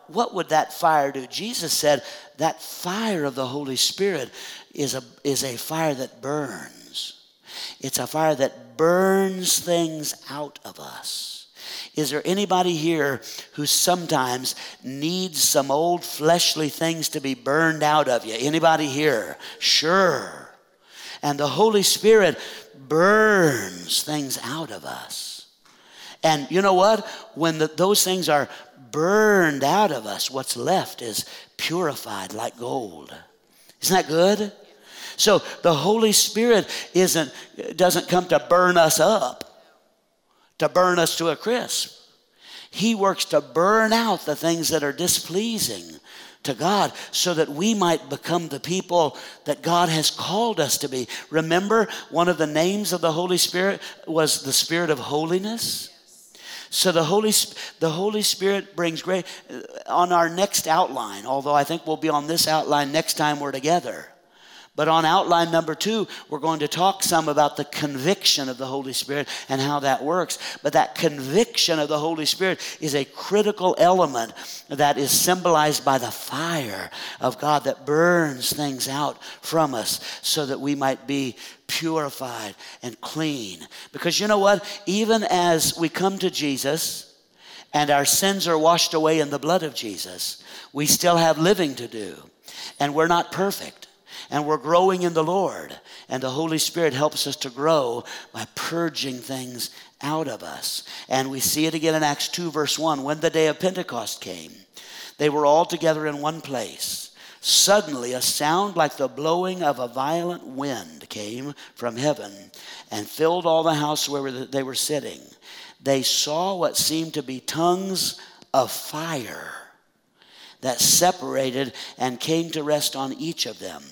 what would that fire do? Jesus said that fire of the Holy Spirit is a fire that burns. It's a fire that burns things out of us. Is there anybody here who sometimes needs some old fleshly things to be burned out of you? Anybody here? Sure. And the Holy Spirit burns things out of us. And you know what? When those things are burned out of us, what's left is purified like gold. Isn't that good? So the Holy Spirit doesn't come to burn us up, to burn us to a crisp. He works to burn out the things that are displeasing to God so that we might become the people that God has called us to be. Remember, one of the names of the Holy Spirit was the Spirit of holiness. So the Holy Spirit brings great. On our next outline, although I think we'll be on this outline next time we're together, but on outline number 2, we're going to talk some about the conviction of the Holy Spirit and how that works. But that conviction of the Holy Spirit is a critical element that is symbolized by the fire of God that burns things out from us so that we might be purified and clean. Because you know what? Even as we come to Jesus and our sins are washed away in the blood of Jesus, we still have living to do. And we're not perfect. And we're growing in the Lord. And the Holy Spirit helps us to grow by purging things out of us. And we see it again in Acts 2 verse 1. When the day of Pentecost came, they were all together in one place. Suddenly a sound like the blowing of a violent wind came from heaven and filled all the house where they were sitting. They saw what seemed to be tongues of fire that separated and came to rest on each of them.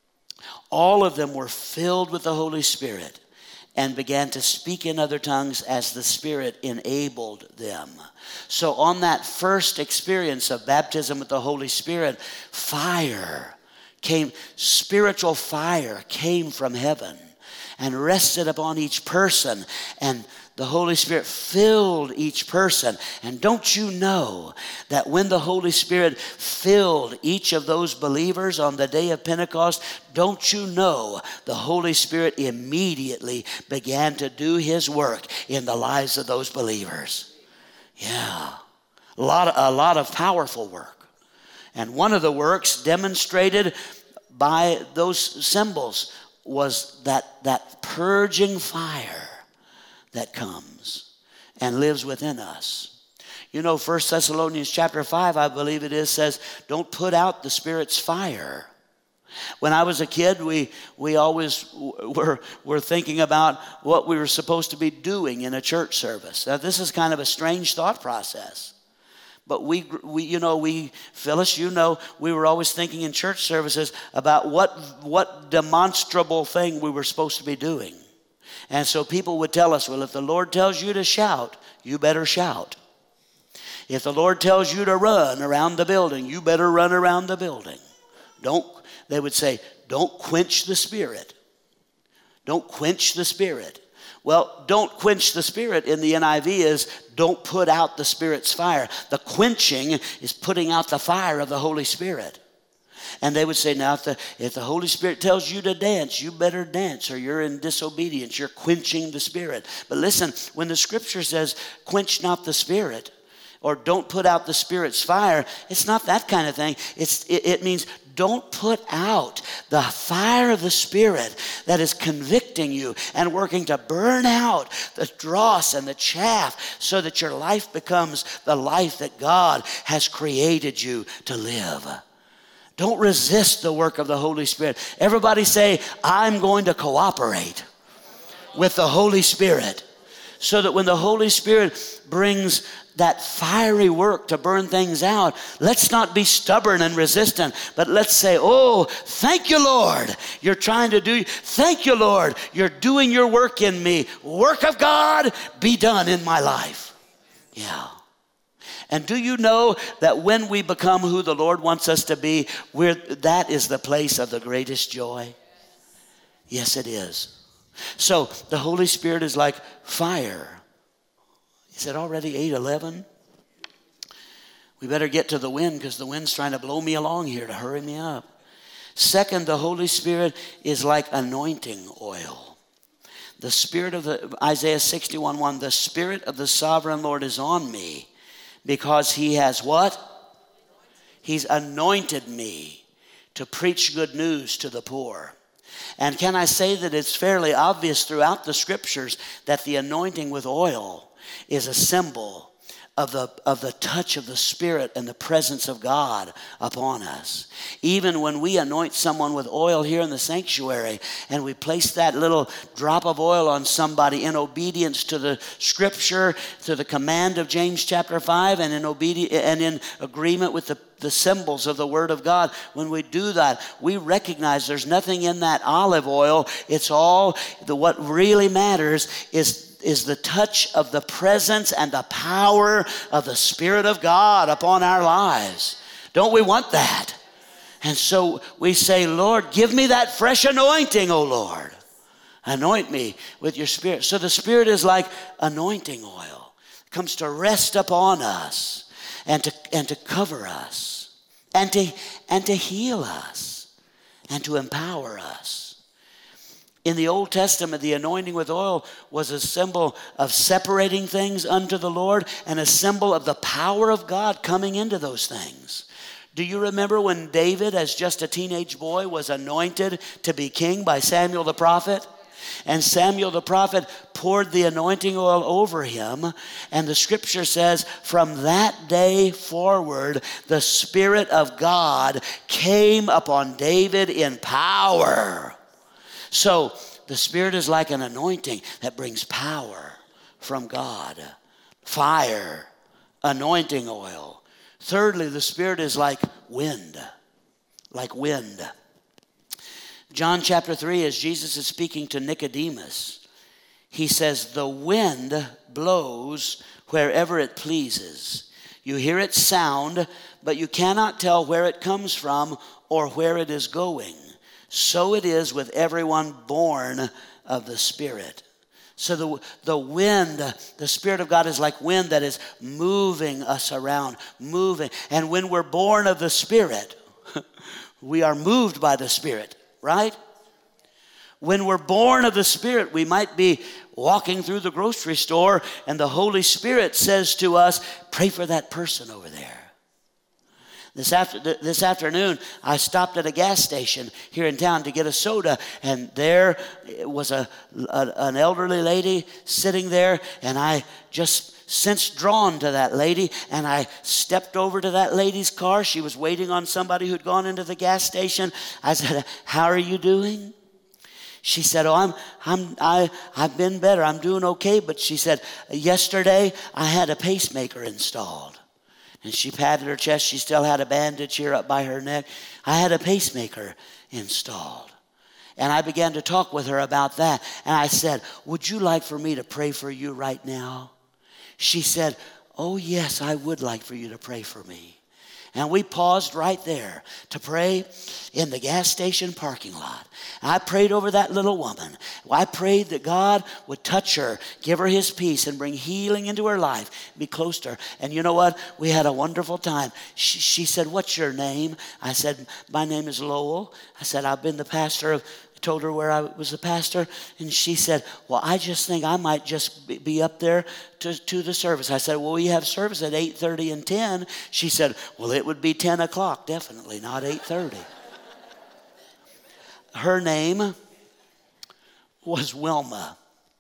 All of them were filled with the Holy Spirit and began to speak in other tongues as the Spirit enabled them. So on that first experience of baptism with the Holy Spirit, spiritual fire came from heaven and rested upon each person, and the Holy Spirit filled each person. And don't you know that when the Holy Spirit filled each of those believers on the day of Pentecost, don't you know the Holy Spirit immediately began to do his work in the lives of those believers? Yeah, a lot of powerful work. And one of the works demonstrated by those symbols was that purging fire that comes and lives within us. You know, 1 Thessalonians chapter 5, I believe it is, says, don't put out the Spirit's fire. When I was a kid, we always were thinking about what we were supposed to be doing in a church service. Now, this is kind of a strange thought process. But Phyllis, we were always thinking in church services about what demonstrable thing we were supposed to be doing. And so people would tell us, well, if the Lord tells you to shout, you better shout. If the Lord tells you to run around the building, you better run around the building. They would say, don't quench the Spirit. Don't quench the Spirit. Well, don't quench the Spirit in the NIV is don't put out the Spirit's fire. The quenching is putting out the fire of the Holy Spirit. And they would say, now, if the Holy Spirit tells you to dance, you better dance, or you're in disobedience. You're quenching the Spirit. But listen, when the Scripture says, quench not the Spirit, or don't put out the Spirit's fire, it's not that kind of thing. It means don't put out the fire of the Spirit that is convicting you and working to burn out the dross and the chaff so that your life becomes the life that God has created you to live. Don't resist the work of the Holy Spirit. Everybody say, I'm going to cooperate with the Holy Spirit so that when the Holy Spirit brings that fiery work to burn things out, let's not be stubborn and resistant, but let's say, oh, thank you, Lord. You're trying to do, thank you, Lord. You're doing your work in me. Work of God, be done in my life. Yeah. And do you know that when we become who the Lord wants us to be, that is the place of the greatest joy? Yes, it is. So the Holy Spirit is like fire. Is it already 8:11? We better get to the wind because the wind's trying to blow me along here to hurry me up. Second, the Holy Spirit is like anointing oil. The Spirit of Isaiah 61:1, the Spirit of the sovereign Lord is on me because he has what? He's anointed me to preach good news to the poor. And can I say that it's fairly obvious throughout the scriptures that the anointing with oil is a symbol of the touch of the Spirit and the presence of God upon us. Even when we anoint someone with oil here in the sanctuary and we place that little drop of oil on somebody in obedience to the scripture, to the command of James chapter 5, and in agreement with the symbols of the Word of God, when we do that, we recognize there's nothing in that olive oil. It's all, what really matters is the touch of the presence and the power of the Spirit of God upon our lives. Don't we want that? And so we say, Lord, give me that fresh anointing, O Lord. Anoint me with your Spirit. So the Spirit is like anointing oil. It comes to rest upon us and to cover us and to heal us and to empower us. In the Old Testament, the anointing with oil was a symbol of separating things unto the Lord and a symbol of the power of God coming into those things. Do you remember when David, as just a teenage boy, was anointed to be king by Samuel the prophet? And Samuel the prophet poured the anointing oil over him. And the scripture says, from that day forward, the Spirit of God came upon David in power. So the Spirit is like an anointing that brings power from God. Fire, anointing oil. Thirdly, the Spirit is like wind. Like wind. John chapter 3, as Jesus is speaking to Nicodemus, he says, the wind blows wherever it pleases. You hear its sound, but you cannot tell where it comes from or where it is going. So it is with everyone born of the Spirit. So the wind, the Spirit of God is like wind that is moving us around, moving. And when we're born of the Spirit, we are moved by the Spirit, right? When we're born of the Spirit, we might be walking through the grocery store and the Holy Spirit says to us, pray for that person over there. This afternoon, I stopped at a gas station here in town to get a soda, and there was an elderly lady sitting there, and I just sensed drawn to that lady, and I stepped over to that lady's car. She was waiting on somebody who'd gone into the gas station. I said, how are you doing? She said, oh, I've been better. I'm doing okay. But she said, yesterday I had a pacemaker installed. And she patted her chest. She still had a bandage here up by her neck. I had a pacemaker installed. And I began to talk with her about that. And I said, would you like for me to pray for you right now? She said, oh, yes, I would like for you to pray for me. And we paused right there to pray in the gas station parking lot. I prayed over that little woman. I prayed that God would touch her, give her his peace, and bring healing into her life, be close to her. And you know what? We had a wonderful time. She said, what's your name? I said, my name is Lowell. I said, I've been the pastor of, told her where I was the pastor, and she said, well, I just think I might just be up there to the service. I said, well, we have service at 8:30 and 10. She said, well, it would be 10 o'clock, definitely, not 8:30. Her name was Wilma.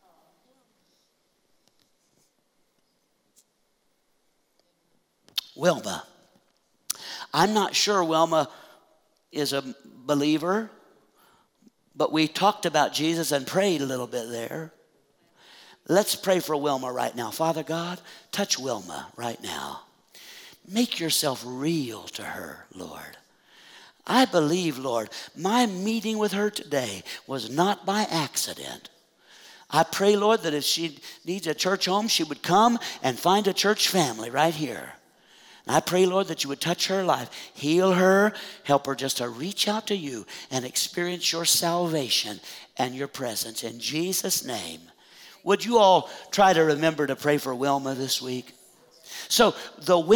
Wilma. I'm not sure Wilma is a believer, but we talked about Jesus and prayed a little bit there. Let's pray for Wilma right now. Father God, touch Wilma right now. Make yourself real to her, Lord. I believe, Lord, my meeting with her today was not by accident. I pray, Lord, that if she needs a church home, she would come and find a church family right here. And I pray, Lord, that you would touch her life, heal her, help her just to reach out to you and experience your salvation and your presence. In Jesus' name. Would you all try to remember to pray for Wilma this week? So the wind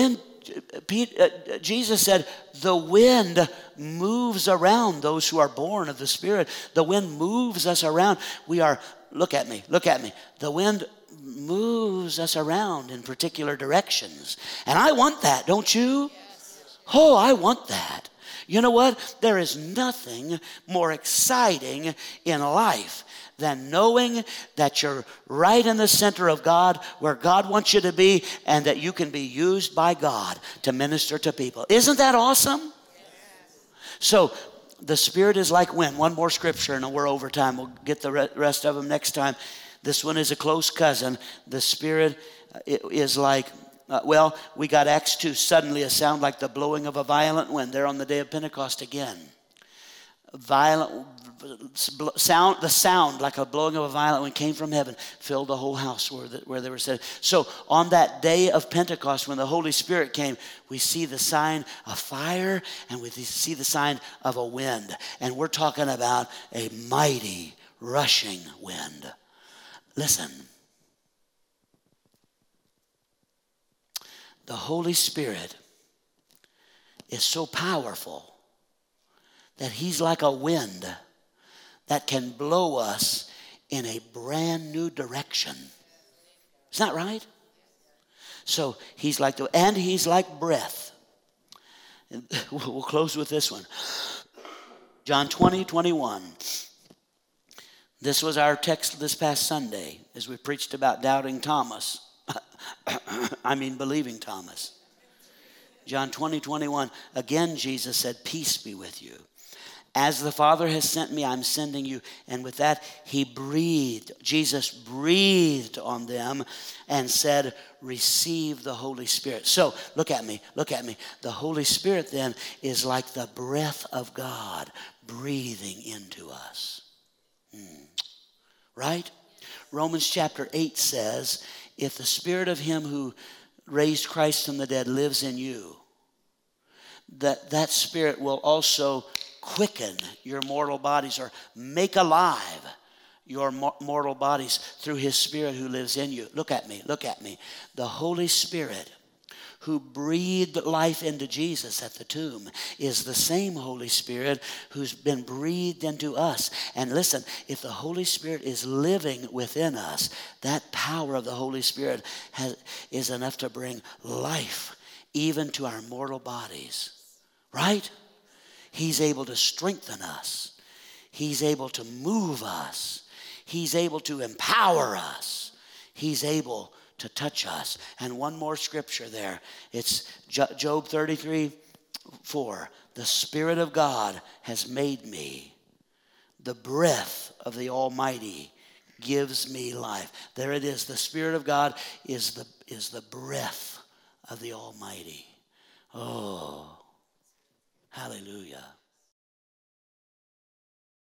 Jesus said, the wind moves around those who are born of the Spirit. The wind moves us around. Look at me. The wind moves us around in particular directions. And I want that, don't you? Oh, I want that. You know what? There is nothing more exciting in life than knowing that you're right in the center of God, where God wants you to be, and that you can be used by God to minister to people. Isn't that awesome? Yes. So the Spirit is like wind. One more scripture and we're over time. We'll get the rest of them next time. This one is a close cousin. The Spirit is like, we got Acts 2. Suddenly a sound like the blowing of a violent wind. There on the day of Pentecost again. Violent sound, the sound like a blowing of a violent wind came from heaven, filled the whole house where they were sitting. So on that day of Pentecost, when the Holy Spirit came, we see the sign of fire and we see the sign of a wind. And we're talking about a mighty rushing wind. Listen. The Holy Spirit is so powerful that he's like a wind that can blow us in a brand new direction. Isn't that right? So he's like he's like breath. And we'll close with this one. John 20:21. This was our text this past Sunday as we preached about doubting Thomas. Believing Thomas. John 20:21. Again, Jesus said, peace be with you. As the Father has sent me, I'm sending you. And with that, Jesus breathed on them and said, receive the Holy Spirit. So, look at me. The Holy Spirit then is like the breath of God breathing into us. Right? Romans chapter 8 says, if the Spirit of him who raised Christ from the dead lives in you, that Spirit will also quicken your mortal bodies, or make alive your mortal bodies through his Spirit who lives in you. Look at me. The Holy Spirit who breathed life into Jesus at the tomb is the same Holy Spirit who's been breathed into us. And listen, if the Holy Spirit is living within us, that power of the Holy Spirit is enough to bring life even to our mortal bodies. Right? He's able to strengthen us. He's able to move us. He's able to empower us. He's able to touch us. And one more scripture there. It's Job 33:4. The Spirit of God has made me. The breath of the Almighty gives me life. There it is. The Spirit of God is the breath of the Almighty. Oh, hallelujah.